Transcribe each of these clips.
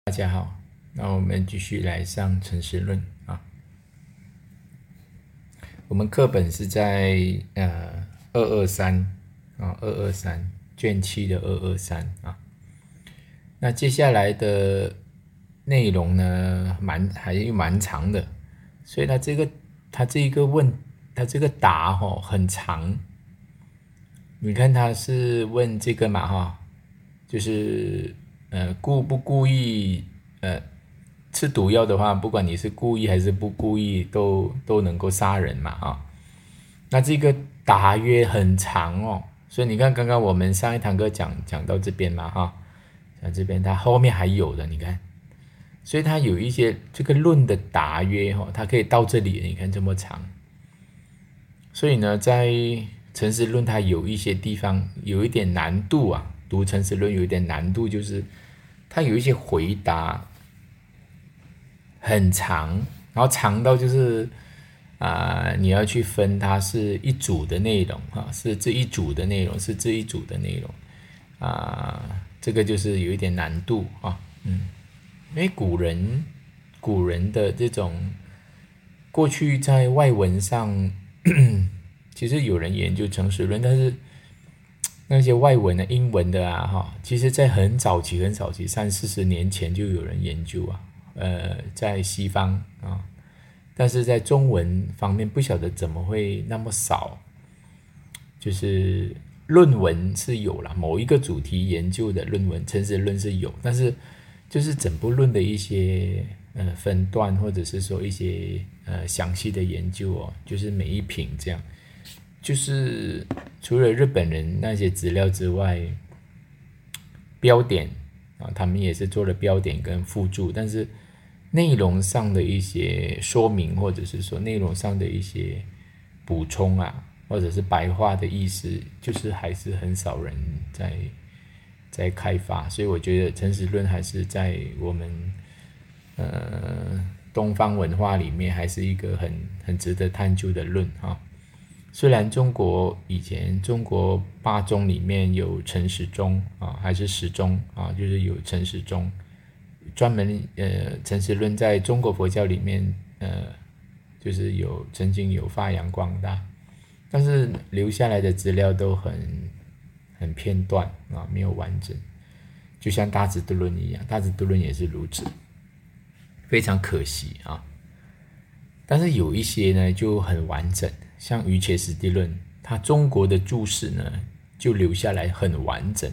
大家好，那我们继续来上诚实论啊。我们课本是在223啊，223卷7的223啊。那接下来的内容呢，还蛮长的，所以它这个答很长。你看他是问这个嘛就是故不故意吃毒药的话，不管你是故意还是不故意，都能够杀人嘛那这个答曰很长所以你看刚刚我们上一堂课讲到这边嘛讲这边它后面还有的，你看，所以它有一些这个论的答曰它可以到这里，你看这么长。所以呢，在诚实论它有一些地方有一点难度读诚实论有一点难度，就是它有一些回答很长，然后长到就是你要去分它是一组的内容是这一组的内容，是这一组的内容这个就是有一点难度因为古人的这种过去在外文上其实有人研究诚实论，但是那些外文的英文的其实在很早期30-40年前就有人研究在西方但是在中文方面不晓得怎么会那么少，就是论文是有啦，某一个主题研究的论文诚实论是有，但是就是整部论的一些分段，或者是说一些详细的研究就是每一品这样，就是除了日本人那些资料之外，标点他们也是做了标点跟附注，但是内容上的一些说明，或者是说内容上的一些补充或者是白话的意思，就是还是很少人在开发，所以我觉得诚实论还是在我们东方文化里面还是一个很值得探究的论虽然以前中国8宗里面有诚实宗还是10宗就是有诚实宗，专门诚实论在中国佛教里面就是曾经有发扬光大，但是留下来的资料都很片段没有完整，就像大智度论一样，大智度论也是如此，非常可惜但是有一些呢就很完整，像瑜伽师地论，它中国的注释呢就留下来很完整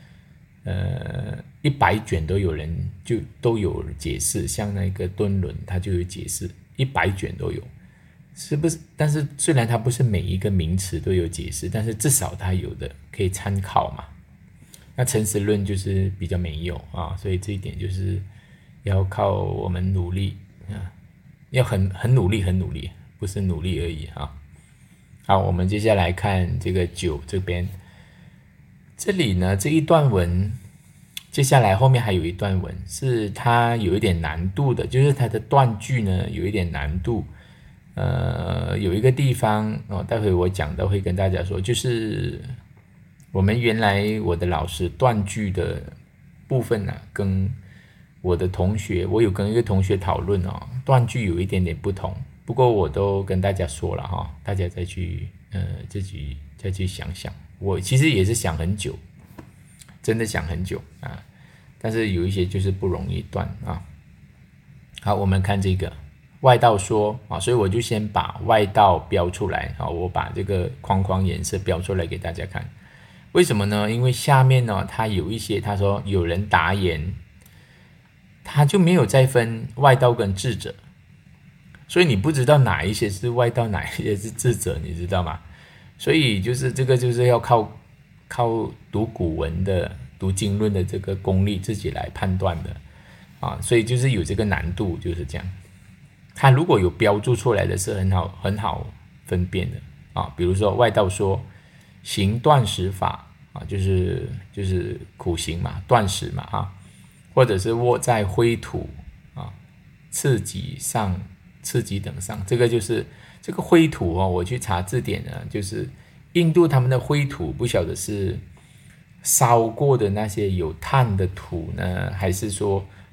，100卷都有解释，像那个敦伦它就有解释，100卷都有，是不是？但是虽然它不是每一个名词都有解释，但是至少它有的可以参考嘛。那诚实论就是比较没有所以这一点就是要靠我们努力要很努力，不是努力而已好，我们接下来看这个9这边，这里呢这一段文，接下来后面还有一段文是它有一点难度的，就是它的断句呢有一点难度。有一个地方待会我讲到会跟大家说，就是我们原来我的老师断句的部分跟我有跟一个同学讨论断句有一点点不同，不过我都跟大家说了大家再去自己再去想想，我其实也是想很久，真的想很久但是有一些就是不容易断好，我们看这个外道说所以我就先把外道标出来我把这个框颜色标出来给大家看。为什么呢？因为下面呢它有一些，他说有人答言，他就没有再分外道跟智者，所以你不知道哪一些是外道，哪一些是智者，你知道吗？所以就是这个就是要靠读古文的、读经论的这个功力自己来判断的所以就是有这个难度，就是这样。他如果有标注出来的是很好分辨的比如说外道说行断食法就是苦行嘛，断食嘛或者是卧在灰土次级等上，这个就是这个灰土我去查字典呢，就是印度他们的灰土不晓得是烧过的那些有碳的土呢，还是说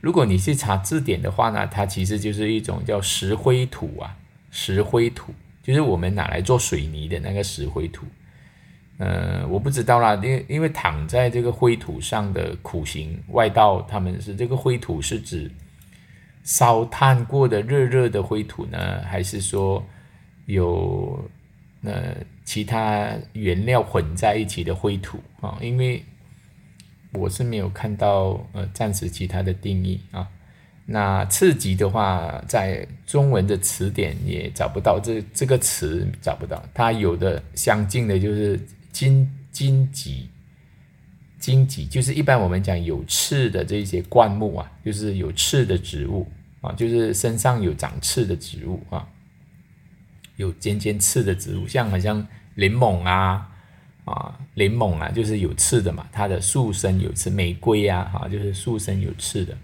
如果你去查字典的话呢，它其实就是一种叫石灰土啊，石灰土就是我们拿来做水泥的那个石灰土。我不知道啦，因为躺在这个灰土上的苦行外道，他们是这个灰土是指烧炭过的热热的灰土呢，还是说有其他原料混在一起的灰土啊？因为我是没有看到暂时其他的定义啊。那次级的话，在中文的词典也找不到这个词，找不到。它有的相近的就是荆棘，荆棘就是一般我们讲有刺的这些灌木啊，就是有刺的植物啊，就是身上有长刺的植物啊，有尖刺的植物，好像柠檬啊，柠檬啊就是有刺的嘛，它的树身有刺，玫瑰啊，就是树身有刺的。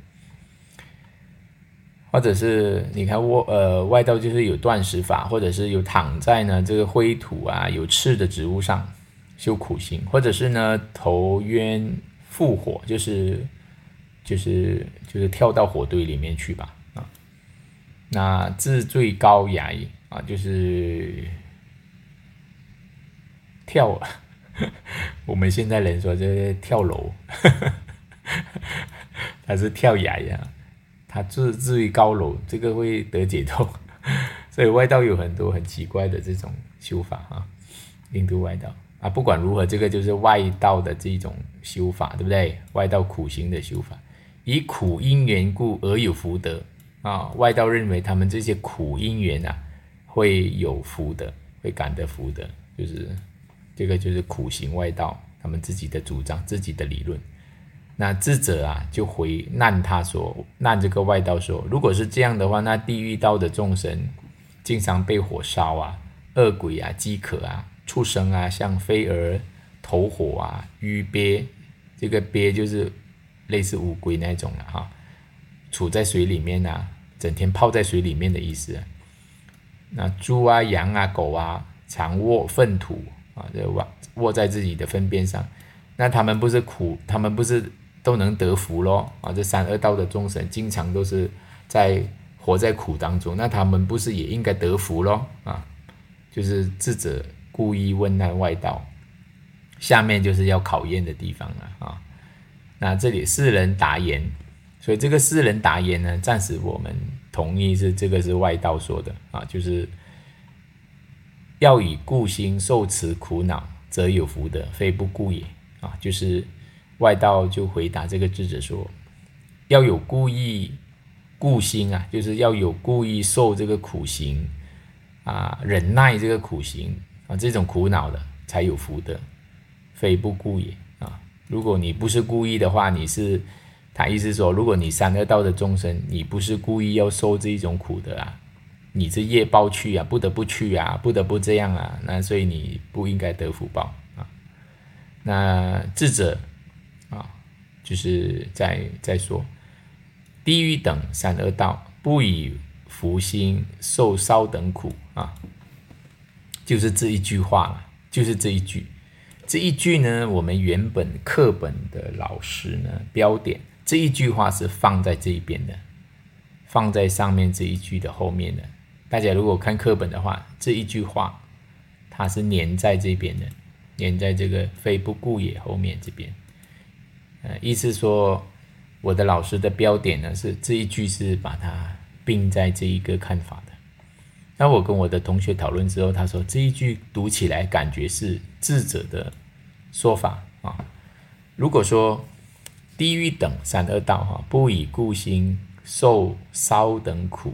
或者是你看外道就是有断食法，或者是有躺在呢这个灰土啊有刺的植物上修苦行，或者是呢投渊复火，就是跳到火堆里面去吧啊。那自坠高崖啊，就是跳我们现在人说这跳楼他是跳崖呀，他至于高楼，这个会得解脱。所以外道有很多很奇怪的这种修法啊，印度外道啊，不管如何，这个就是外道的这种修法，对不对？外道苦行的修法，以苦因缘故而有福德啊。外道认为他们这些苦因缘啊，会有福德，会感得福德，就是这个就是苦行外道他们自己的主张，自己的理论。那智者啊就回难这个外道说，如果是这样的话，那地狱道的众生经常被火烧啊，恶鬼啊、饥渴啊、畜生啊，像飞蛾投火啊、鱼鳖，这个鳖就是类似乌龟那种的处在水里面啊，整天泡在水里面的意思。那猪啊、羊啊、狗啊，常卧粪土啊，卧在自己的粪便上，那他们不是都能得福咯啊？这三恶道的众生经常都是活在苦当中，那他们不是也应该得福咯啊？就是智者故意问难外道，下面就是要考验的地方了啊。那这里世人答言，所以这个世人答言呢，暂时我们同意这个是外道说的啊，就是要以故心受持苦恼，则有福德，非不故也啊，就是外道就回答这个智者说，要有故心啊，就是要有故意受这个苦行啊，忍耐这个苦行啊，这种苦恼的才有福德，非不故也啊。如果你不是故意的话，他意思说，如果你三恶道的众生，你不是故意要受这一种苦的啊，你是业报去啊，不得不去啊，不得不这样啊，那所以你不应该得福报啊。那智者就是在说，地狱等三恶道不以福心受烧等苦啊，就是这一句话了，就是这一句。这一句呢，我们原本课本的老师呢标点，这一句话是放在这一边的，放在上面这一句的后面的。大家如果看课本的话，这一句话它是粘在这边的，粘在这个非不故也后面这边。意思说我的老师的标点呢是这一句是把它并在这一个看法的。那我跟我的同学讨论之后，他说这一句读起来感觉是智者的说法啊。如果说地狱等三恶道不以故心受烧等苦，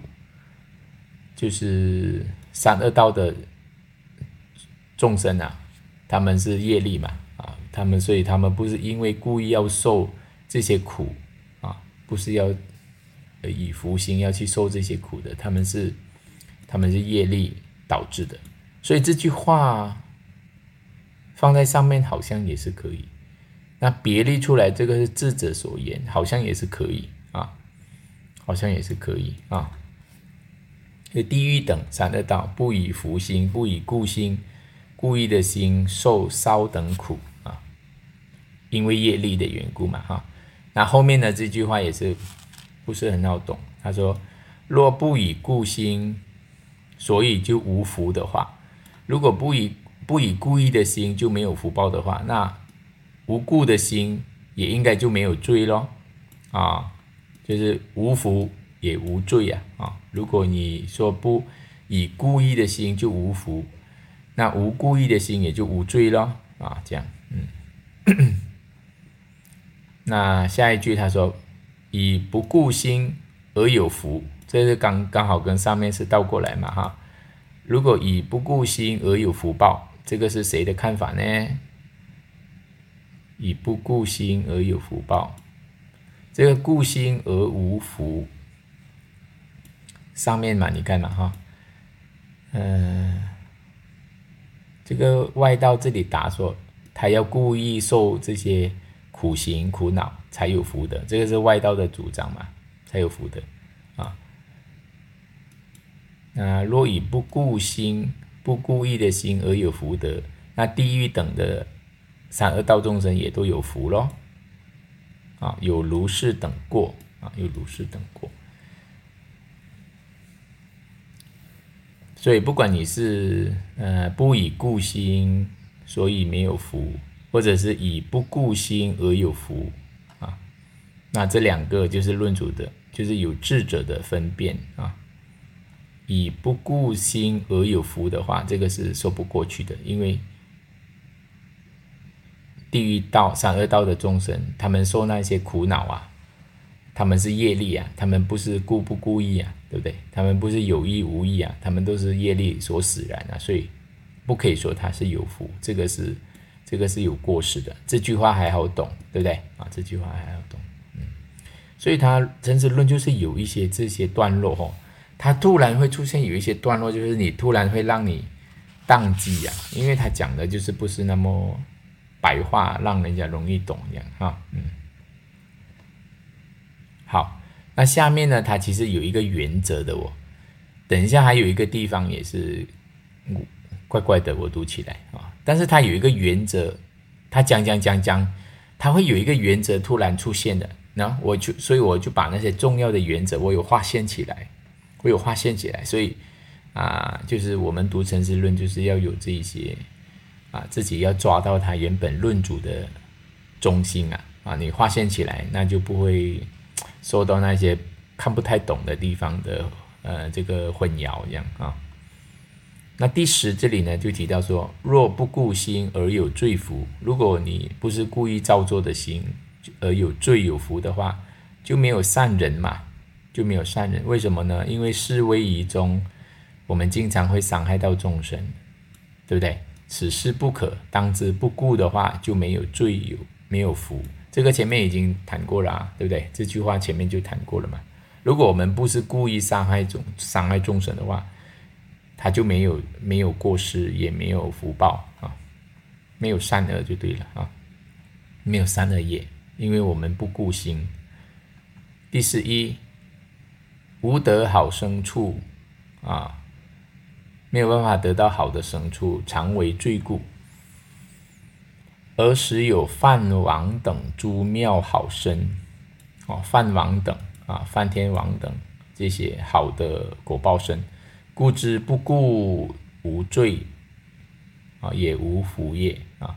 就是三恶道的众生啊，他们是业力嘛所以他们不是因为故意要受这些苦啊，不是要以福心要去受这些苦的，他们是业力导致的。所以这句话放在上面好像也是可以。那别立出来，这个是智者所言，好像也是可以啊，好像也是可以啊。地狱等三恶道不以福心，不以故心，故意的心受烧等苦因为业力的缘故嘛那后面的这句话也是不是很好懂。他说，若不以故心，所以就无福的话，如果不以故意的心就没有福报的话，那无故的心也应该就没有罪咯。就是无福也无罪啊。如果你说不以故意的心就无福，那无故意的心也就无罪咯。这样。那下一句他说，以不顾心而有福，这是刚好跟上面是倒过来嘛哈。如果以不顾心而有福报，这个是谁的看法呢？以不顾心而有福报，这个顾心而无福，上面嘛你看嘛哈，这个外道这里答说，他要故意受这些苦行苦恼才有福的，这个是外道的主张嘛，才有福的若以不顾心、不故意的心而有福德，那地狱等的三恶道众生也都有福咯。有如是等过有如是等过。所以不管你是不以故心，所以没有福，或者是以不顾心而有福那这两个就是论主的，就是有智者的分辨以不顾心而有福的话，这个是说不过去的，因为地狱道、三恶道的众生，他们受那些苦恼他们是业力他们不是故不故意对不对？他们不是有意无意他们都是业力所使然所以不可以说他是有福，这个是有过失的。这句话还好懂，对不对这句话还好懂。所以他真实论就是有一些这些段落它突然会出现有一些段落，就是你突然会让你宕机因为他讲的就是不是那么白话，让人家容易懂这样好，那下面呢，它其实有一个原则的等一下还有一个地方也是怪怪的，我读起来但是它有一个原则，它讲，它会有一个原则突然出现的，所以我就把那些重要的原则我有划线起来，所以就是我们读陈实论就是要有这一些自己要抓到它原本论主的中心你划线起来，那就不会受到那些看不太懂的地方的这个混淆这样那第10这里呢就提到说，若不顾心而有罪福，如果你不是故意造作的心而有罪有福的话，就没有善人嘛，就没有善人。为什么呢？因为事威仪中我们经常会伤害到众生，对不对？此事不可，当之不顾的话就没有罪没有福。这个前面已经谈过了对不对？这句话前面就谈过了嘛。如果我们不是故意伤害众生的话，他就没有过失，也没有福报没有善恶就对了没有善恶业，因为我们不顾心。第11，无得好牲畜没有办法得到好的牲畜，常为罪故，而时有梵王等诸妙好身梵王等梵天王等这些好的果报身，故知不顾无罪也无福业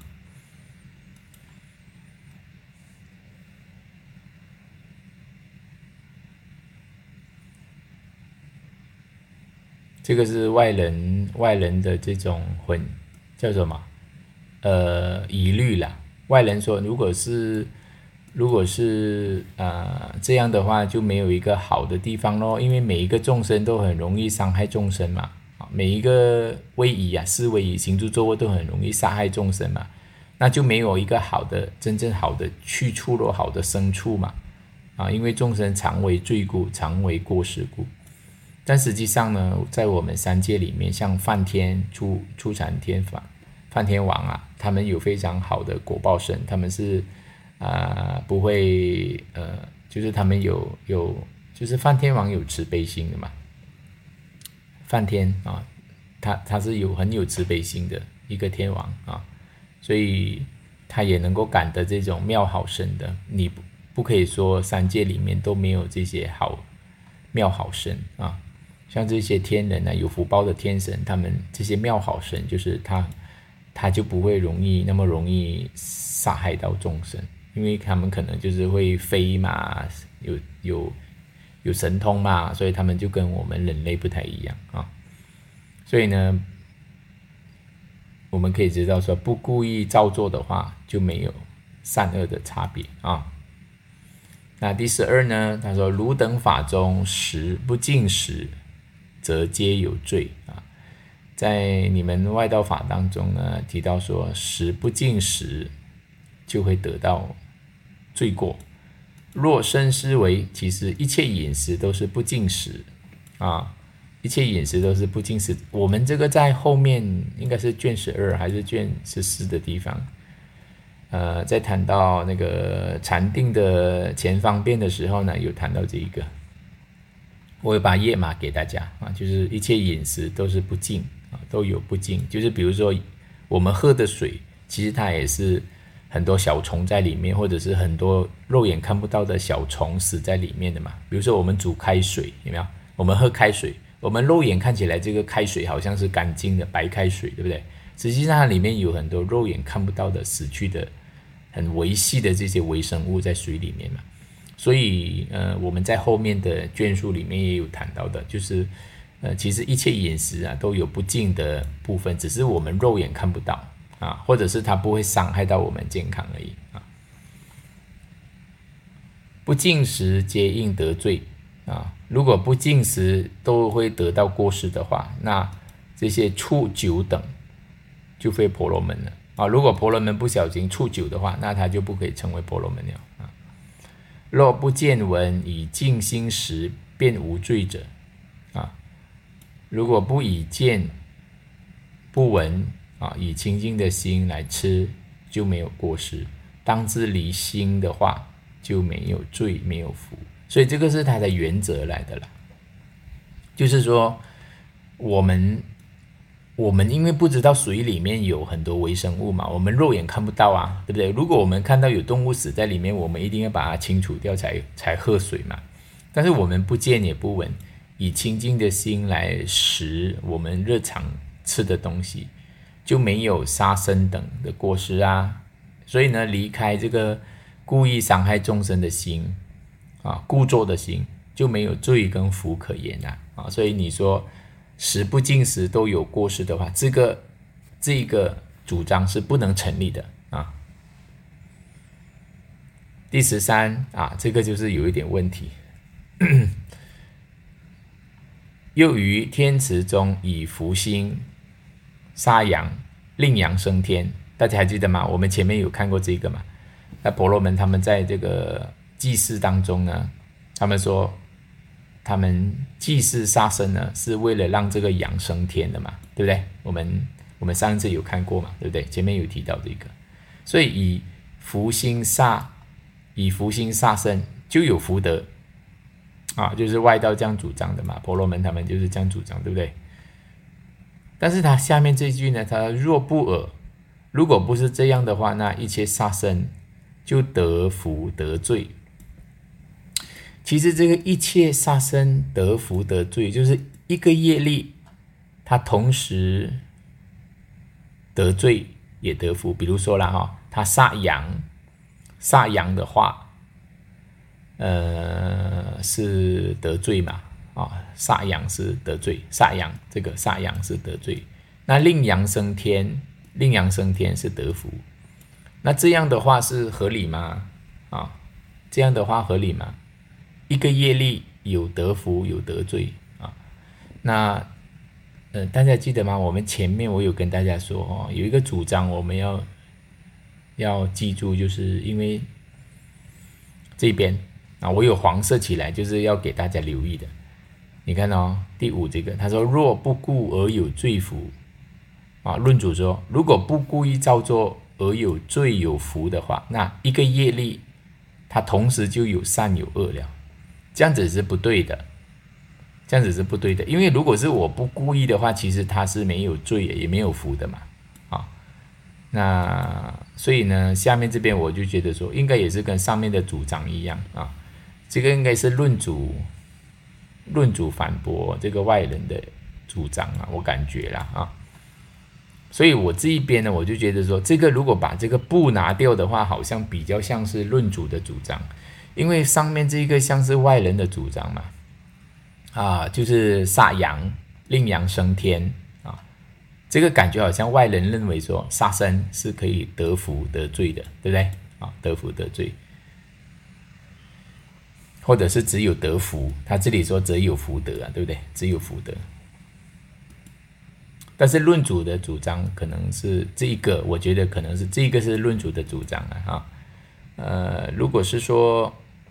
这个是外人的这种叫什么疑虑啦。外人说如果是这样的话，就没有一个好的地方咯，因为每一个众生都很容易伤害众生嘛每一个威仪四威仪行住坐卧都很容易杀害众生嘛，那就没有一个好的真正好的去处咯，好的牲畜嘛因为众生常为罪故，常为过失故。但实际上呢，在我们三界里面，像梵天、初禅天梵天王他们有非常好的果报身，他们是不会就是他们就是梵天王有慈悲心的嘛。梵天他是很有慈悲心的一个天王所以他也能够感得这种妙好身的。你不可以说三界里面都没有这些妙好神啊。像这些天人有福报的天神，他们这些妙好神，就是他就不会那么容易杀害到众生，因为他们可能就是会飞嘛，有神通嘛，所以他们就跟我们人类不太一样啊。所以呢，我们可以知道说，不故意造作的话，就没有善恶的差别啊。那第12呢，他说汝等法中食不净食，则皆有罪啊。在你们外道法当中呢，提到说食不净食就会得到罪过。若深思维，其实一切饮食都是不净食啊，一切饮食都是不净食。我们这个在后面应该是卷12还是卷14的地方，在谈到那个禅定的前方便的时候呢，有谈到这一个。我会把页码给大家啊，就是一切饮食都是不净啊，都有不净。就是比如说我们喝的水，其实它也是很多小虫在里面，或者是很多肉眼看不到的小虫死在里面的嘛。比如说我们煮开水，有没有？我们喝开水，我们肉眼看起来这个开水好像是干净的白开水，对不对？实际上它里面有很多肉眼看不到的死去的很微细的这些微生物在水里面嘛。所以我们在后面的卷数里面也有谈到的，就是其实一切饮食都有不净的部分，只是我们肉眼看不到啊，或者是它不会伤害到我们健康而已啊。不净食皆应得罪啊，如果不净食都会得到过失的话，那这些触酒等就非婆罗门了啊。如果婆罗门不小心触酒的话，那他就不可以成为婆罗门了啊。若不见闻以净心食，便无罪者啊。如果不以见不闻啊，以清净的心来吃，就没有过失。当知离心的话，就没有罪，没有福。所以这个是它的原则来的啦。就是说，我们因为不知道水里面有很多微生物嘛，我们肉眼看不到啊，对不对？如果我们看到有动物死在里面，我们一定要把它清除掉才喝水嘛。但是我们不见也不闻，以清净的心来食我们日常吃的东西，就没有杀生等的过失啊。所以呢，离开这个故意伤害众生的心啊，故作的心，就没有罪跟福可言啊。所以你说食不净食都有过失的话，这个主张是不能成立的啊。第13啊，这个就是有一点问题。又于天池中以福心杀羊，令羊升天。大家还记得吗？我们前面有看过这个嘛？那婆罗门他们在这个祭祀当中呢，他们说他们祭祀杀生呢，是为了让这个羊升天的嘛，对不对？我们上次有看过嘛，对不对？前面有提到这个，所以以福心杀生就有福德啊，就是外道这样主张的嘛，婆罗门他们就是这样主张，对不对？但是他下面这句呢，他若不尔，如果不是这样的话，那一切杀生就得福得罪。其实这个一切杀生得福得罪，就是一个业力，它同时得罪也得福。比如说啦他杀羊的话，是得罪嘛杀羊是得罪，杀羊是得罪。那令羊升天是得福。那这样的话是合理吗？这样的话合理吗？一个业力有得福有得罪啊。那大家记得吗？我们前面我有跟大家说有一个主张我们要记住，就是因为这边我有黄色起来，就是要给大家留意的。你看第5这个，他说若不故而有罪福论主说，如果不故意造作而有罪有福的话，那一个业力它同时就有善有恶了。这样子是不对的，因为如果是我不故意的话，其实它是没有罪也没有福的嘛那所以呢，下面这边我就觉得说，应该也是跟上面的主张一样啊，这个应该是论主反驳这个外人的主张啊，我感觉啦啊。所以我这一边呢，我就觉得说，这个如果把这个不拿掉的话，好像比较像是论主的主张，因为上面这个像是外人的主张嘛，啊，就是杀羊，令羊升天啊，这个感觉好像外人认为说杀生是可以得福得罪的，对不对？啊，得福得罪，或者是只有得福，他这里说只有福德啊，对不对？只有福德。但是论主的主张可能是这一个，我觉得可能是这一个是论主的主张啊。如果是说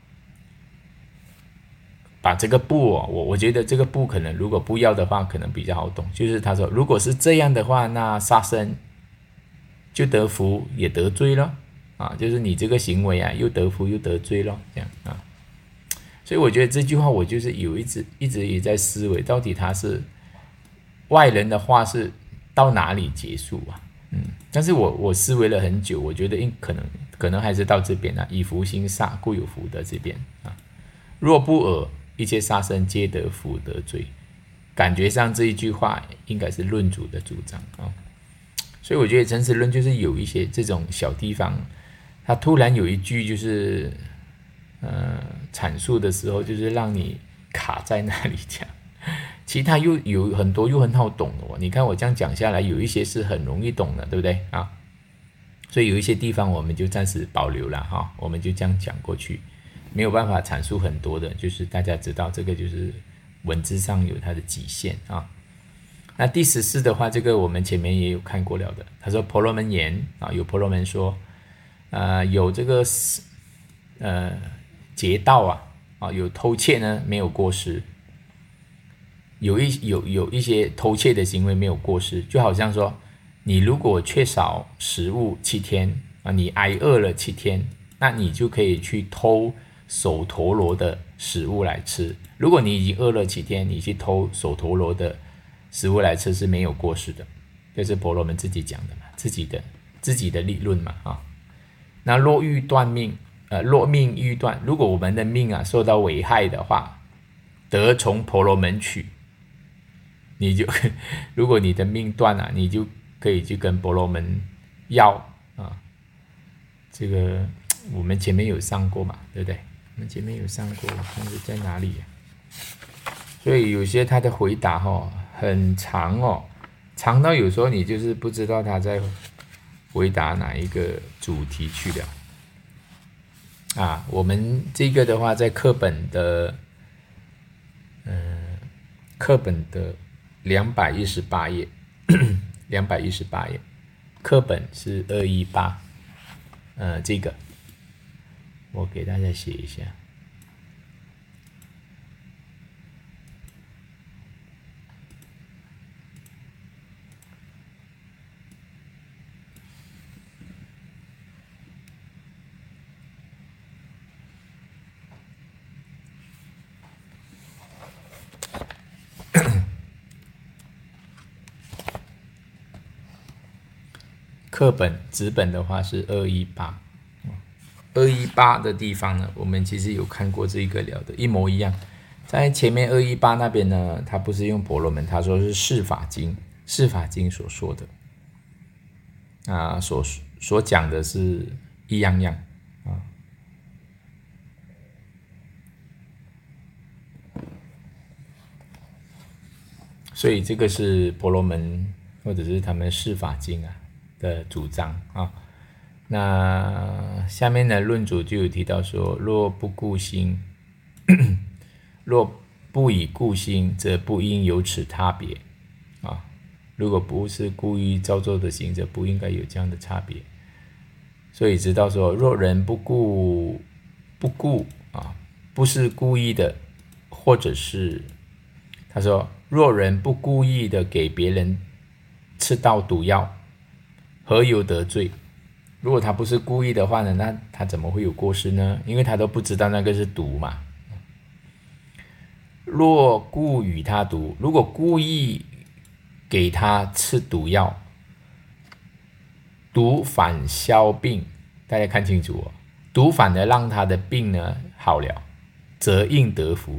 把这个不，我觉得这个不可能，如果不要的话，可能比较好懂。就是他说，如果是这样的话，那杀生就得福也得罪了啊，就是你这个行为啊，又得福又得罪了，这样啊。所以我觉得这句话我就是一直也在思维，到底他是外人的话是到哪里结束啊？但是我思维了很久，我觉得可能还是到这边啊，以福兴煞，故有福德这边啊。若不尔，一切杀生皆得福得罪。感觉上这一句话应该是论主的主张啊。所以我觉得诚实论就是有一些这种小地方，他突然有一句就是阐述的时候，就是让你卡在那里讲。其他又有很多又很好懂的你看我这样讲下来，有一些是很容易懂的，对不对啊？所以有一些地方我们就暂时保留了哈，我们就这样讲过去，没有办法阐述很多的，就是大家知道这个就是文字上有它的极限啊。那第14的话，这个我们前面也有看过了的，他说婆罗门言啊，有婆罗门说，有这个劫盗有偷窃呢，没有过失。有一些偷窃的行为没有过失，就好像说，你如果缺少食物7天啊，你挨饿了7天，那你就可以去偷首陀罗的食物来吃。如果你已经饿了7天，你去偷首陀罗的食物来吃是没有过失的，这是婆罗门自己讲的嘛，自己的理论嘛啊。那若欲断命，若命欲断，如果我们的命受到危害的话，得从婆罗门取。你就如果你的命断了，你就可以去跟婆罗门要啊。这个我们前面有上过嘛，对不对？我们前面有上过，看是在哪里所以有些他的回答很长长到有时候你就是不知道他在回答哪一个主题去了我们这个的话，在课本的218页218页，课本是218，这个我给大家写一下。课本纸本的话是218的地方呢，我们其实有看过这个聊的一模一样。在前面218那边呢，他不是用婆罗门，他说是释法经所说的所讲的是一样样所以这个是婆罗门或者是他们释法经的主张那下面的论主就有提到说，若不顾心，若不以顾心，则不应有此差别如果不是故意造作的行，则不应该有这样的差别。所以知道说，若人不顾不是故意的，或者是他说，若人不故意的给别人吃到毒药，何由得罪？如果他不是故意的话呢，那他怎么会有过失呢？因为他都不知道那个是毒嘛。若故与他毒，如果故意给他吃毒药， 毒反消病，大家看清楚哦，毒反而让他的病呢好了，则应得福，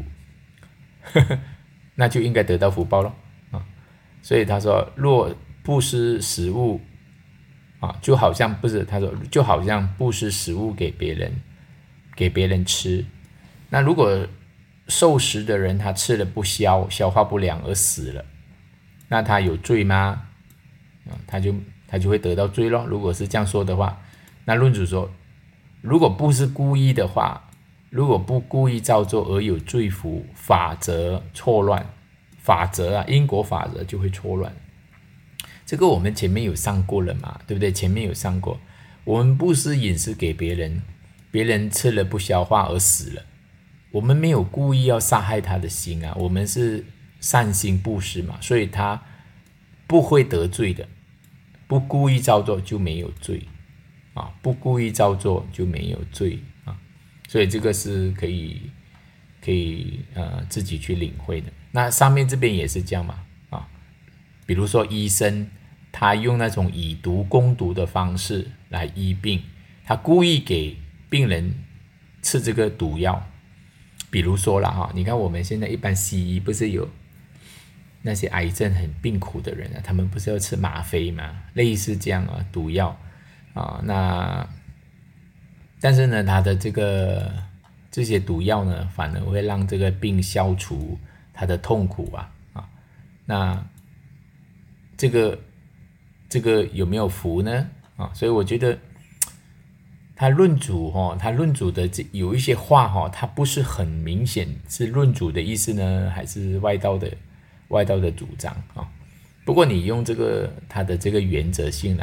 那就应该得到福报咯啊。所以他说，若布施食物啊，就好像不是，他说就好像布施食物给别人吃。那如果受食的人他吃了不消，消化不良而死了，那他有罪吗？他就会得到罪咯。如果是这样说的话，那论主说，如果不是故意的话，如果不故意造作而有罪福，法则错乱，法则因果法则就会错乱。这个我们前面有上过了嘛，对不对？前面有上过，我们布施饮食给别人，别人吃了不消化而死了，我们没有故意要杀害他的心啊，我们是善心布施嘛，所以他不会得罪的，不故意造作就没有罪啊，不故意造作就没有罪啊，所以这个是可以自己去领会的。那上面这边也是这样嘛啊，比如说医生他用那种以毒攻毒的方式来医病，他故意给病人吃这个毒药。比如说啦哈，你看我们现在一般西医不是有那些癌症很病苦的人啊，他们不是要吃吗啡吗？类似这样毒药啊，那但是呢，他的这些毒药呢，反而会让这个病消除他的痛苦啊，那这个有没有福呢？啊，所以我觉得他论主的有一些话他不是很明显是论主的意思呢，还是外道的主张啊？不过你用他的这个原则性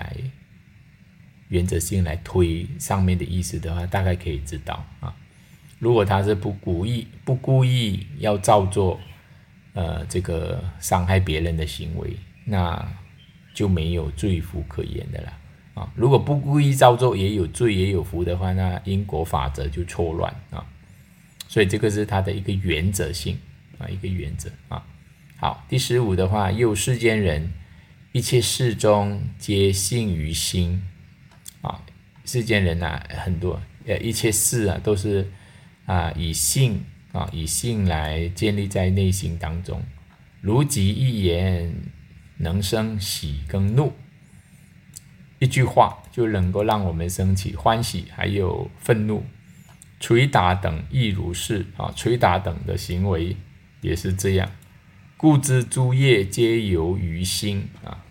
来推上面的意思的话，大概可以知道啊。如果他是不故意要造作这个伤害别人的行为，那就没有罪福可言的啦啊。如果不故意造作也有罪也有福的话，那因果法则就错乱啊。所以这个是他的一个原则性啊，一个原则啊。好，第15的话，又世间人一切事中皆信于心啊，世间人很多一切事都是以信来建立在内心当中，如即一言能生喜跟怒，一句话就能够让我们升起欢喜还有愤怒。捶打等亦如是捶打等的行为也是这样，故知诸业皆由于心啊。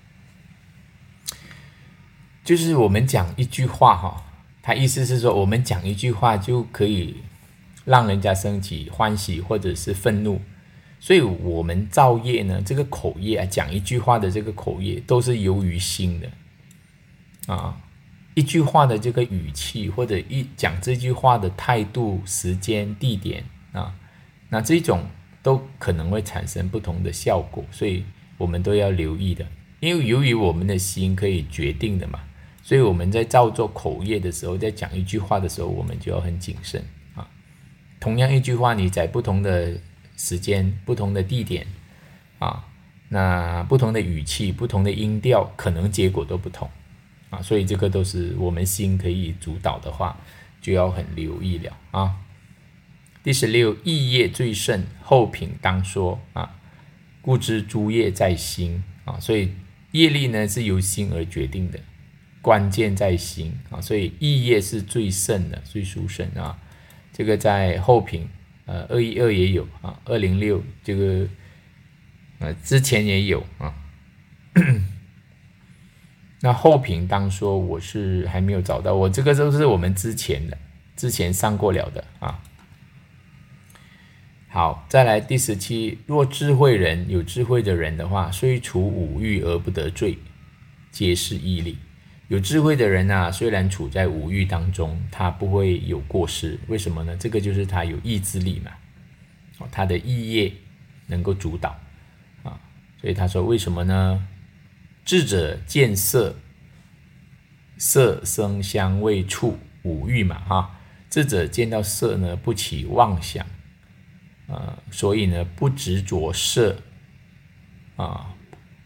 就是我们讲一句话他意思是说，我们讲一句话就可以让人家升起欢喜或者是愤怒，所以我们造业呢，这个口业讲一句话的这个口业都是由于心的啊。一句话的这个语气，或者讲这句话的态度、时间、地点那这种都可能会产生不同的效果，所以我们都要留意的。因为由于我们的心可以决定的嘛，所以我们在造作口业的时候，在讲一句话的时候，我们就要很谨慎啊。同样一句话，你在不同的时间、不同的地点那不同的语气、不同的音调，可能结果都不同所以这个都是我们心可以主导的话，就要很留意了啊。第16，意业最甚，后品当说故知诸业在心所以业力呢是由心而决定的，关键在心所以意业是最甚的，最殊胜这个在后品212也有206这个之前也有那后品当说，我是还没有找到，我这个都是我们之前上过了的好，再来第17，若智慧人有智慧的人的话，虽除五欲而不得罪，皆是义力。有智慧的人虽然处在五欲当中，他不会有过失，为什么呢？这个就是他有意志力嘛他的意业能够主导所以他说为什么呢？智者见色，色声香味触五欲嘛智者见到色呢不起妄想所以呢不执着色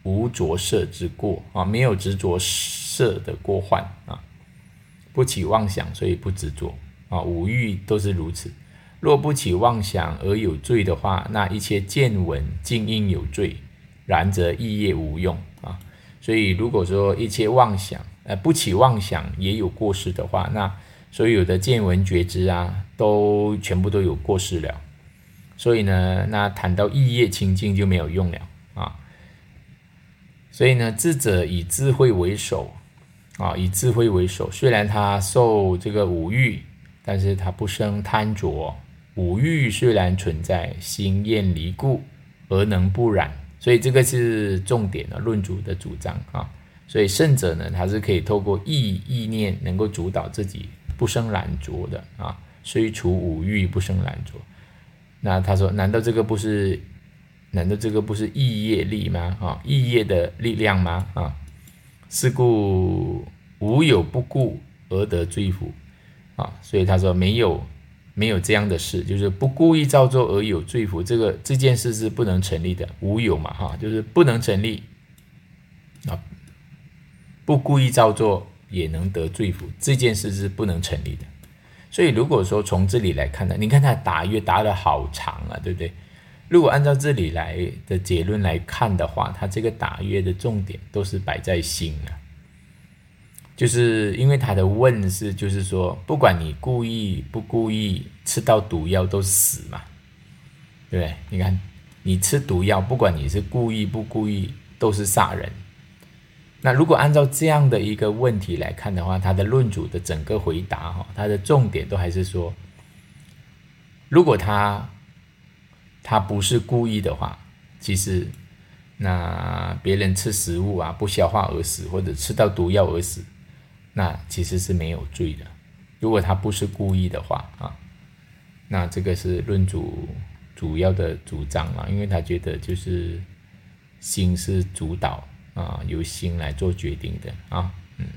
无着色之过啊，没有执着色的过患啊，不起妄想，所以不执着啊，五欲都是如此。若不起妄想而有罪的话，那一切见闻尽应有罪，然则意业无用啊。所以如果说一切妄想不起妄想也有过失的话，那所有的见闻觉知啊，都全部都有过失了。所以呢，那谈到意业清净就没有用了啊。所以呢，智者以智慧为首啊，以智慧为首。虽然他受这个五欲，但是他不生贪着。五欲虽然存在，心厌离故而能不染，所以这个是重点的论主的主张啊。所以圣者呢，他是可以透过意念能够主导自己不生染着的啊，虽除五欲不生染着。那他说，难道这个不是意业力吗？啊，意业的力量吗？啊，是故无有不顾而得罪福啊，所以他说没有这样的事，就是不故意造作而有罪福，这件事是不能成立的，无有嘛哈，就是不能成立啊，不故意造作也能得罪福，这件事是不能成立的。所以如果说从这里来看呢，你看他答曰答得好长啊，对不对？如果按照这里来的结论来看的话，他这个答曰的重点都是摆在心啊。就是因为他的问是，就是说，不管你故意不故意吃到毒药都死嘛，对不对？你看，你吃毒药，不管你是故意不故意，都是杀人。那如果按照这样的一个问题来看的话，他的论主的整个回答，他的重点都还是说，如果他不是故意的话，其实那别人吃食物啊不消化而死，或者吃到毒药而死，那其实是没有罪的。如果他不是故意的话啊，那这个是论主主要的主张嘛，因为他觉得就是心是主导啊，由心来做决定的啊，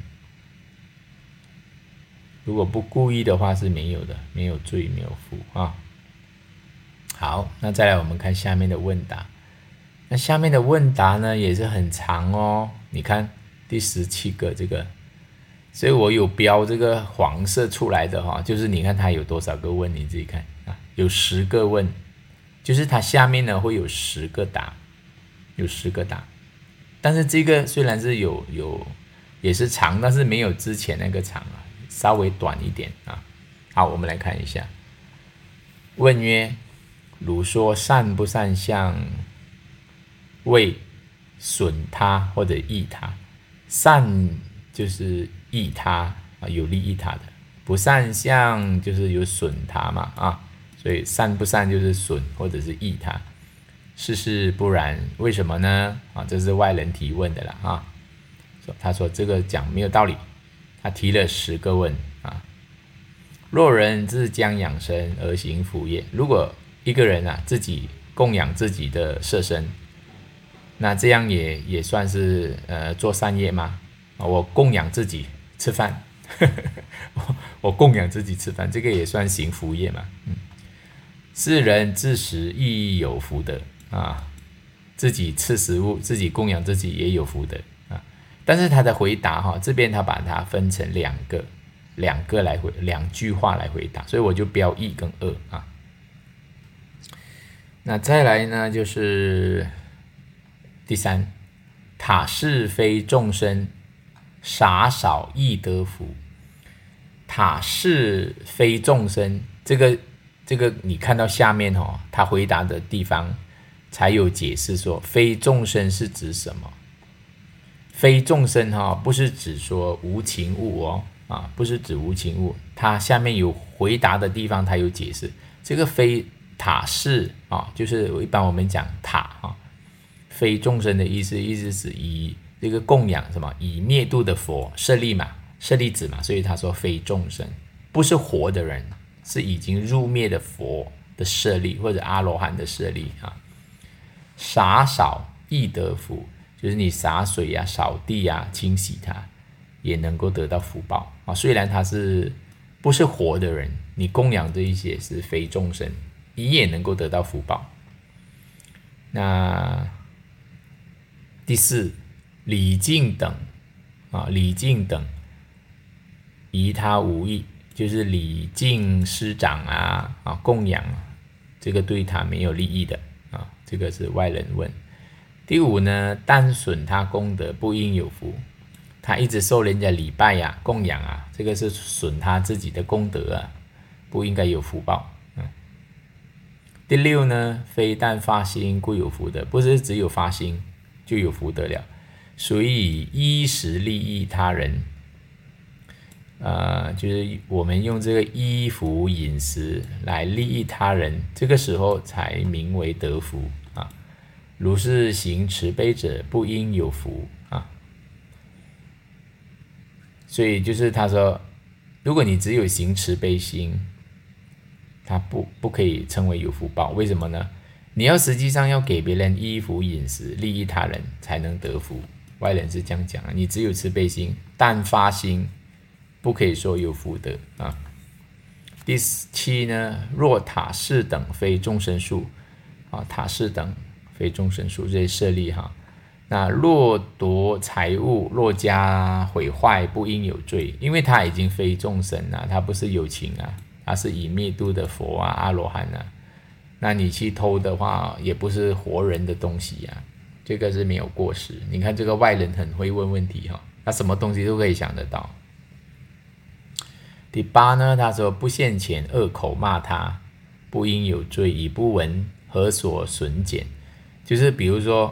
如果不故意的话是没有的，没有罪，没有福啊。好，那再来我们看下面的问答。那下面的问答呢也是很长哦，你看第17个这个。所以我有标这个黄色出来的哈，就是你看它有多少个问，你自己看啊，有10个问，就是它下面呢会有10个答，有10个答。但是这个虽然是有也是长，但是没有之前那个长啊，稍微短一点啊。好，我们来看一下。问曰：汝说善不善相为损他或者益他？善就是益他有利益他的，不善相就是有损他嘛啊，所以善不善就是损或者是益他。事不然，为什么呢？啊，这是外人提问的啦啊。他说这个讲没有道理，他提了10个问啊。若人自将养生而行福业，如果一个人啊自己供养自己的色身，那这样也算是做善业吗？我供养自己吃饭我供养自己吃饭，这个也算行福业嘛。是人自食亦有福德啊，自己吃食物，自己供养自己也有福德啊。但是他的回答这边他把它分成两句话来回答，所以我就标1跟2啊。那再来呢，就是第3，塔是非众生，傻少亦得福。塔是非众生，这个你看到下面他回答的地方才有解释说非众生是指什么。非众生不是指说无情物不是指无情物，他下面有回答的地方他有解释。这个非塔是就是一般我们讲塔非众生的意思是以这个供养什么以灭度的佛舍利子嘛，所以他说非众生不是活的人，是已经入灭的佛的舍利或者阿罗汉的舍利洒扫亦得福，就是你洒水扫地清洗它也能够得到福报虽然他是不是活的人，你供养这一些是非众生，你也能够得到福报。那第四，礼敬等礼敬等宜他无益，就是礼敬师长供养这个对他没有利益的这个是外人问。第五呢，但损他功德，不应有福。他一直受人家礼拜供养这个是损他自己的功德不应该有福报。第六呢，非但发心故有福德，不是只有发心就有福德了，所以衣食利益他人，就是我们用这个衣服饮食来利益他人，这个时候才名为得福如是行慈悲者，不应有福所以就是他说，如果你只有行慈悲心，他不可以称为有福报。为什么呢？你要实际上要给别人衣服饮食，利益他人才能得福。外人是这样讲你只有慈悲心，但发心，不可以说有福德第七呢，若塔寺等非众生数塔寺等非众生数，这些舍利那若夺财物，若加毁坏，不应有罪，因为他已经非众生他不是有情他是已灭度的佛阿罗汉那你去偷的话，也不是活人的东西这个是没有过失。你看这个外人很会问问题他什么东西都可以想得到。第八呢，他说不现前恶口骂他，不应有罪，以不闻何所损减。就是比如说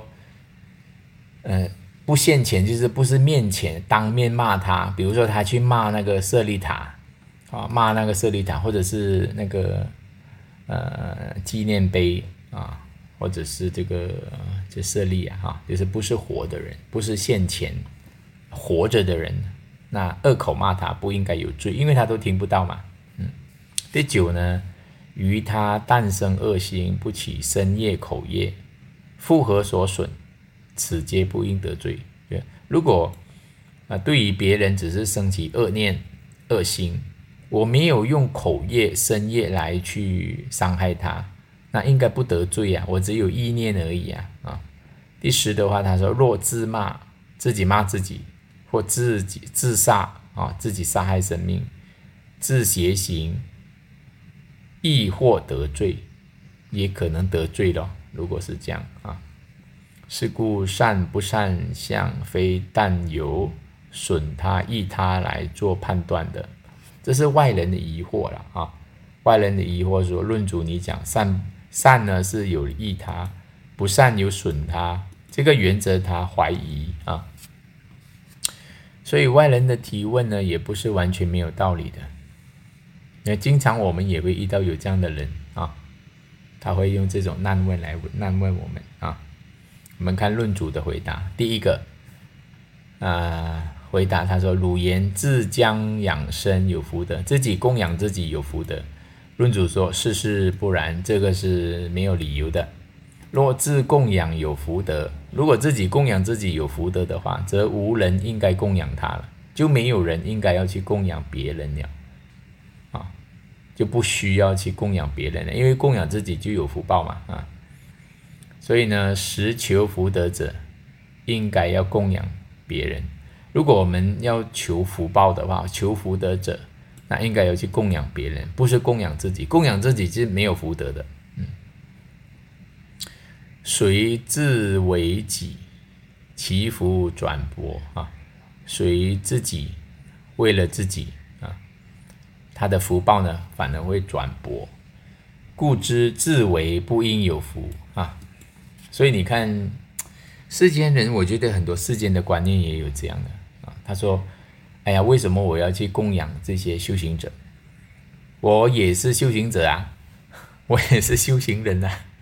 不现前就是不是面前当面骂他，比如说他去骂那个舍利塔骂那个舍利塔，或者是那个纪念碑或者是这个舍利就是不是活的人，不是现前活着的人，那恶口骂他不应该有罪，因为他都听不到嘛。第九呢，于他诞生恶心，不起身业口业，复何所损，此皆不应得罪。如果对于别人只是升起恶念恶心，我没有用口业身业来去伤害他，那应该不得罪我只有意念而已第十的话，他说若自骂，自己骂自己，或自杀自己杀害生命，自邪行，亦或得罪，也可能得罪了。如果是这样是故善不善相，非但由损他益他来做判断的。这是外人的疑惑了外人的疑惑说，论主你讲善呢是有益他，不善有损他，这个原则他怀疑所以外人的提问呢，也不是完全没有道理的。因为经常我们也会遇到有这样的人他会用这种难问来难问我们我们看论主的回答，第一个回答他说，汝言自将养生有福德，自己供养自己有福德。论主说，事不然，这个是没有理由的。若自供养有福德，如果自己供养自己有福德的话，则无人应该供养他了，就没有人应该要去供养别人了就不需要去供养别人了，因为供养自己就有福报嘛所以呢，实求福德者应该要供养别人。如果我们要求福报的话，求福德者那应该要去供养别人，不是供养自己。供养自己是没有福德的随自为己，其福转薄随自己为了自己他的福报呢反而会转薄，故知自为不应有福所以你看世间人，我觉得很多世间的观念也有这样的他说哎呀，为什么我要去供养这些修行者？我也是修行者我也是修行人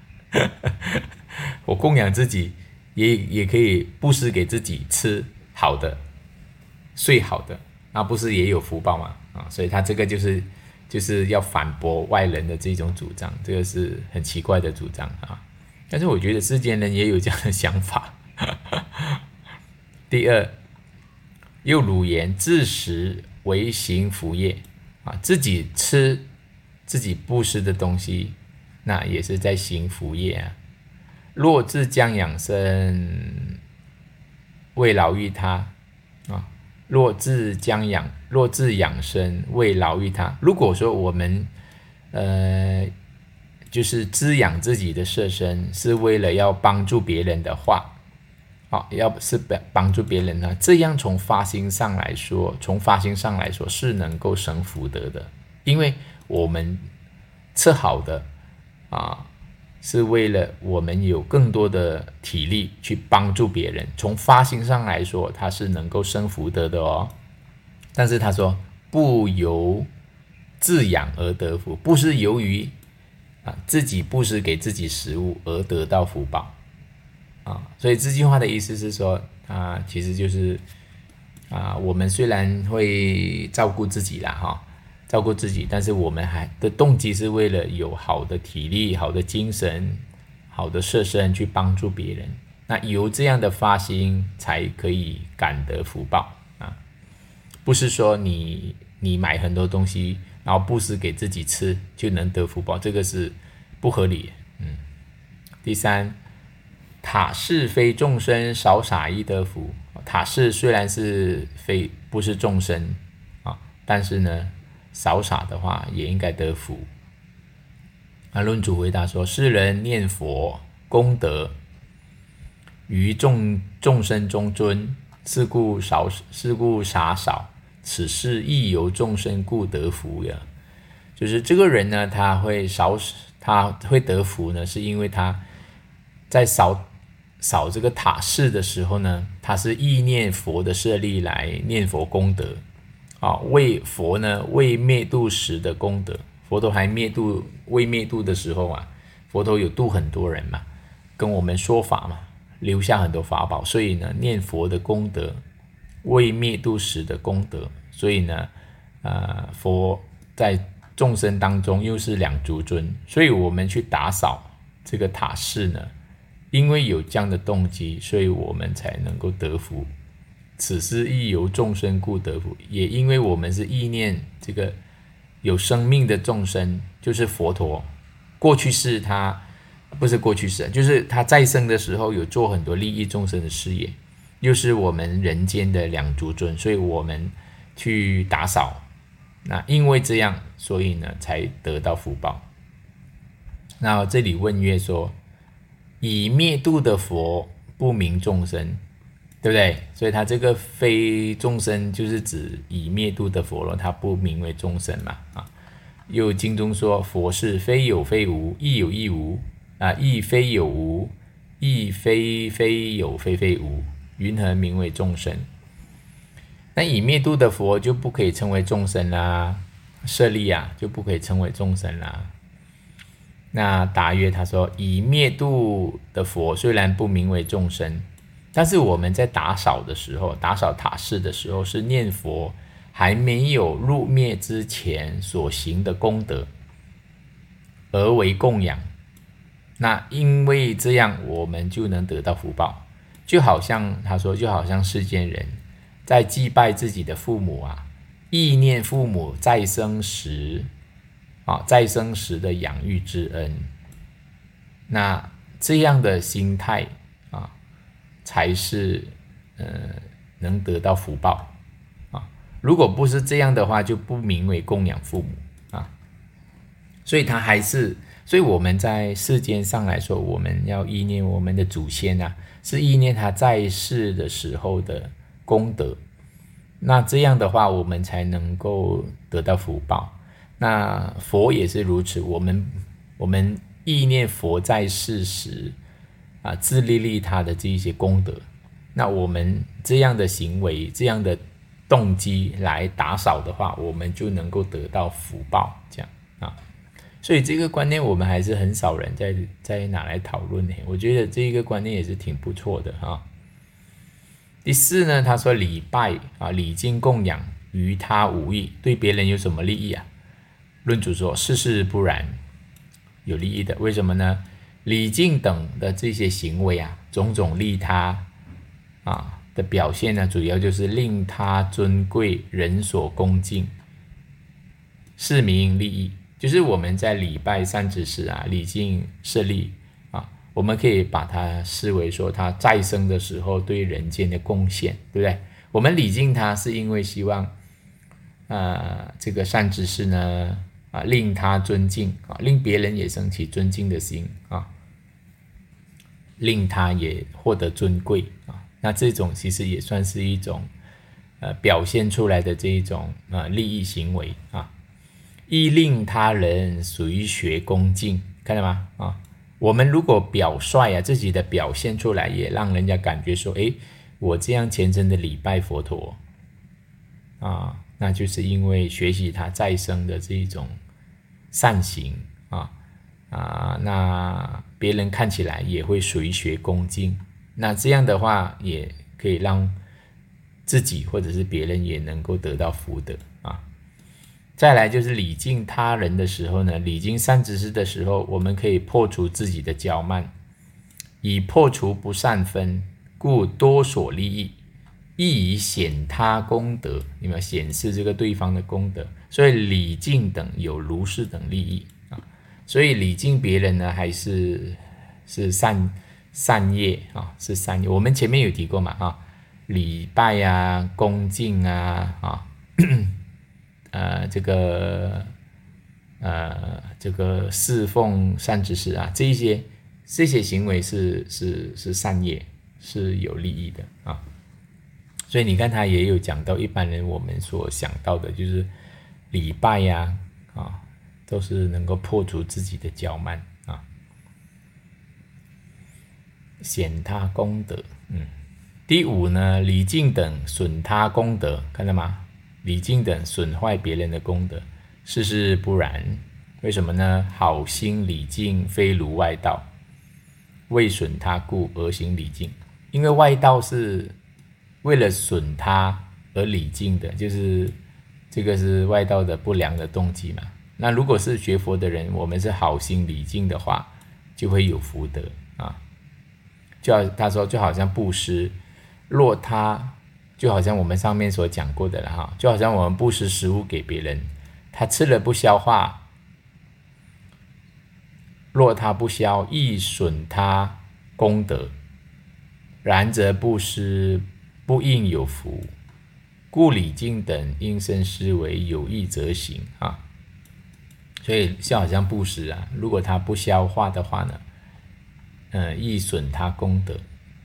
我供养自己也可以布施给自己吃好的睡好的，那不是也有福报吗所以他这个就是要反驳外人的这种主张，这个是很奇怪的主张但是我觉得世间人也有这样的想法第二，又汝言自食为行福业自己吃自己布施的东西，那也是在行福业若自将养生为劳育他啊。若自养生，为劳育他。如果说我们就是滋养自己的色身，是为了要帮助别人的话，要是帮助别人呢，这样从发心上来说是能够生福德的，因为我们吃好的是为了我们有更多的体力去帮助别人，从发心上来说，它是能够生福德的哦。但是他说，不由自养而得福，不是由于自己布施给自己食物而得到福报所以这句话的意思是说，其实就是我们虽然会照顾自己啦照顾自己，但是我们的动机是为了有好的体力、好的精神、好的色身去帮助别人。那由这样的发心才可以感得福报不是说你买很多东西，然后布施给自己吃就能得福报，这个是不合理。第三，塔是非众生，少撒亦得福。塔是虽然不是众生但是呢，少撒的话也应该得福。论主回答说：世人念佛功德于众生中尊，是故撒少，此事亦由众生故得福也。就是这个人呢，他会得福呢，是因为他在扫这个塔寺的时候呢，他是意念佛的舍利来念佛功德为佛呢未灭度时的功德。佛陀还未灭度的时候佛陀有度很多人嘛，跟我们说法嘛，留下很多法宝，所以呢念佛的功德，未灭度时的功德，所以呢佛在众生当中又是两足尊，所以我们去打扫这个塔寺呢，因为有这样的动机，所以我们才能够得福。此事亦由众生故得福，也因为我们是意念这个有生命的众生，就是佛陀过去世他不是过去世，就是他在生的时候有做很多利益众生的事业，又是我们人间的两足尊，所以我们去打扫，那因为这样，所以呢才得到福报。那这里问曰说，以灭度的佛不名众生，对不对？所以他这个非众生就是指以灭度的佛了，他不名为众生嘛又经中说，佛是非有非无，亦有亦无亦非有无，亦非有非无，云何名为众生？那以灭度的佛就不可以称为众生啦，舍利就不可以称为众生啦。那答曰，他说，以灭度的佛虽然不名为众生，但是我们在打扫的时候，打扫塔寺的时候，是念佛还没有入灭之前所行的功德而为供养，那因为这样我们就能得到福报。就好像他说，就好像世间人在祭拜自己的父母意念父母在生时的养育之恩，那这样的心态才是能得到福报如果不是这样的话，就不名为供养父母所以我们在世间上来说，我们要意念我们的祖先是意念他在世的时候的功德，那这样的话我们才能够得到福报。那佛也是如此，我们意念佛在世时自利他的这一些功德，那我们这样的行为，这样的动机来打扫的话，我们就能够得到福报，这样所以这个观念我们还是很少人在拿来讨论我觉得这个观念也是挺不错的第四呢，他说礼拜礼敬供养于他无益，对别人有什么利益论主说，事不然，有利益的。为什么呢？礼敬等的这些行为种种利他的表现呢，主要就是令他尊贵，人所恭敬，是名利益。就是我们在礼拜善知识礼敬舍利我们可以把它视为说他再生的时候对人间的贡献，对不对？我们礼敬他是因为希望这个善知识呢令他尊敬令别人也升起尊敬的心令他也获得尊贵那这种其实也算是一种表现出来的这一种利益行为亦令他人随学恭敬，看到吗我们如果表率自己的表现出来，也让人家感觉说，诶，我这样虔诚的礼拜佛陀那就是因为学习他再生的这一种善行那别人看起来也会随学恭敬，那这样的话也可以让自己或者是别人也能够得到福德再来就是礼敬他人的时候呢，礼敬善知识的时候，我们可以破除自己的骄慢，以破除不善分，故多所利益，亦以显他功德，有没有显示这个对方的功德？所以礼敬等有如是等利益所以礼敬别人呢，还是善业是善业。我们前面有提过嘛礼拜恭敬这个侍奉善知识这些行为是善业，是有利益的所以你看他也有讲到一般人我们所想到的就是礼拜都是能够破除自己的骄慢显他功德第五呢，礼敬等损他功德，看到吗？礼敬等损坏别人的功德，事不然。为什么呢？好心礼敬非如外道，为损他故而行礼敬。因为外道是为了损他而礼敬的，就是这个是外道的不良的动机嘛。那如果是学佛的人，我们是好心礼敬的话，就会有福德他说就好像布施，若他就好像我们上面所讲过的了就好像我们布施食物给别人，他吃了不消化，若他不消，亦损他功德，然则布施不应有福，故礼敬等应生思维，有益则行所以就好像布施如果他不消化的话呢亦损他功德，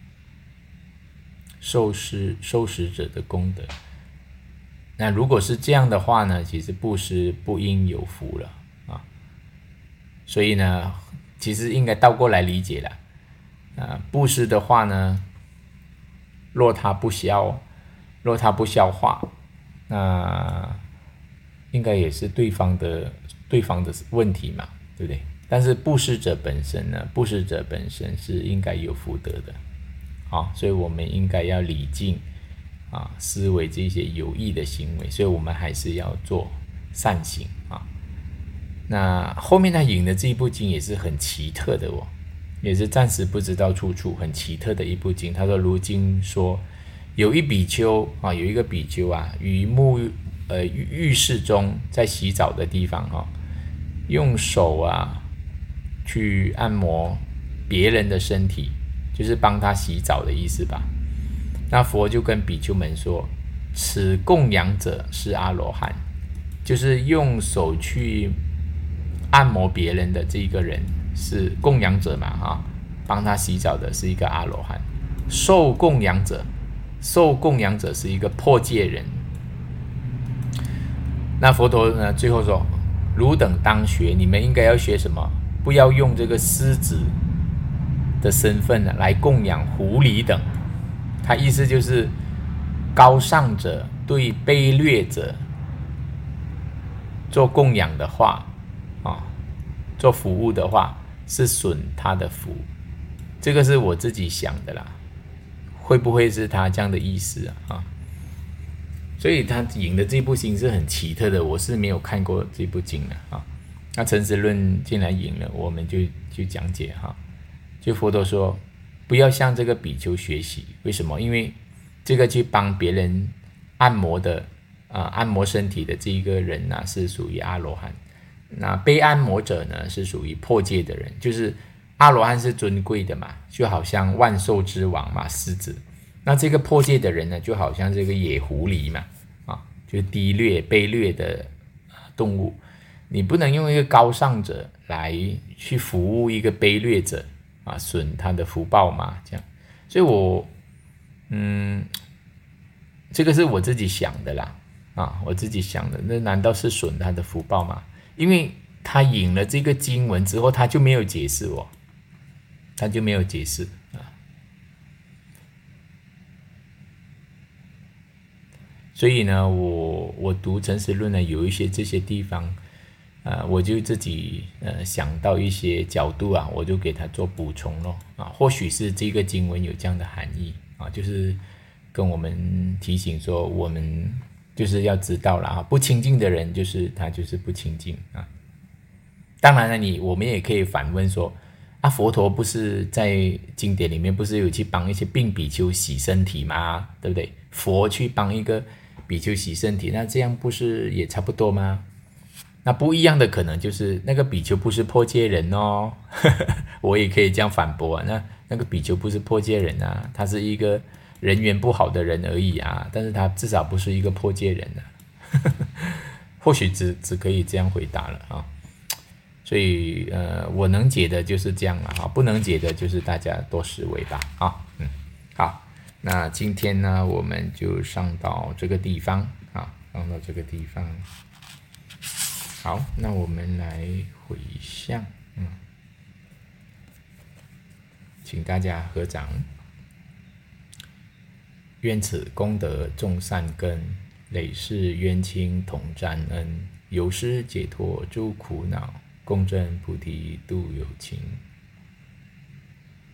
受施者的功德。那如果是这样的话呢，其实布施不应有福了所以呢，其实应该倒过来理解了布施的话呢，若他不消化，那应该也是对方的问题嘛，对不对？但是布施者本身是应该有福德的所以我们应该要礼敬思维这些有益的行为，所以我们还是要做善行那后面他引的这一部经也是很奇特的也是暂时不知道出处，很奇特的一部经。他说如经说有一个比丘于浴室中，在洗澡的地方用手去按摩别人的身体，就是帮他洗澡的意思吧。那佛就跟比丘们说，此供养者是阿罗汉，就是用手去按摩别人的这个人是供养者嘛帮他洗澡的是一个阿罗汉。受供养者是一个破戒人。那佛陀呢最后说，汝等当学，你们应该要学什么？不要用这个狮子的身份来供养狐狸等。他意思就是高尚者对卑劣者做供养的话做服务的话，是损他的福。这个是我自己想的啦，会不会是他这样的意思所以他引的这部经是很奇特的，我是没有看过这部经的那陈实论进来引了，我们就去讲解就佛陀说不要向这个比丘学习。为什么？因为这个去帮别人按摩的按摩身体的这一个人是属于阿罗汉，那被按摩者呢是属于破戒的人，就是阿罗汉是尊贵的嘛，就好像万兽之王嘛，狮子。那这个破戒的人呢，就好像这个野狐狸嘛，就是低劣卑劣的动物。你不能用一个高尚者来去服务一个卑劣者损他的福报嘛，这样。所以这个是我自己想的啦，我自己想的，那难道是损他的福报吗？因为他引了这个经文之后，他就没有解释他就没有解释所以呢，我读诚实论呢，有一些这些地方，我就自己想到一些角度我就给他做补充咯或许是这个经文有这样的含义就是跟我们提醒说，我们就是要知道了不清净的人他就是不清净当然了，我们也可以反问说佛陀不是在经典里面不是有去帮一些病比丘洗身体吗？对不对？佛去帮一个比丘洗身体，那这样不是也差不多吗？那不一样的可能就是那个比丘不是破戒人哦我也可以这样反驳那个比丘不是破戒人他是一个人缘不好的人而已但是他至少不是一个破戒人或许只可以这样回答了所以我能解的就是这样了不能解的就是大家多思维吧好，那今天呢我们就上到这个地方上到这个地方。好，那我们来回向请大家合掌。愿此功德种善根，累世冤亲同沾恩，有施解脱诸苦恼，共振菩提度有情。